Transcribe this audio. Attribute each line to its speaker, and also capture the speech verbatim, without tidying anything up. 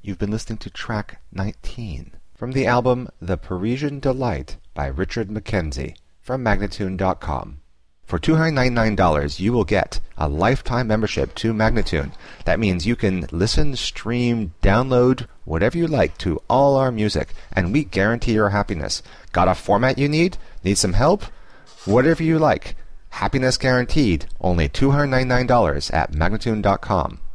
Speaker 1: You've been listening to track nineteen from the album The Parisian Delight by Richard Mackenzie from Magnatune dot com. For two hundred ninety-nine dollars, you will get a lifetime membership to Magnatune. That means you can listen, stream, download, whatever you like to all our music, and we guarantee your happiness. Got a format you need? Need some help? Whatever you like. Happiness guaranteed. Only two hundred ninety-nine dollars at Magnatune dot com.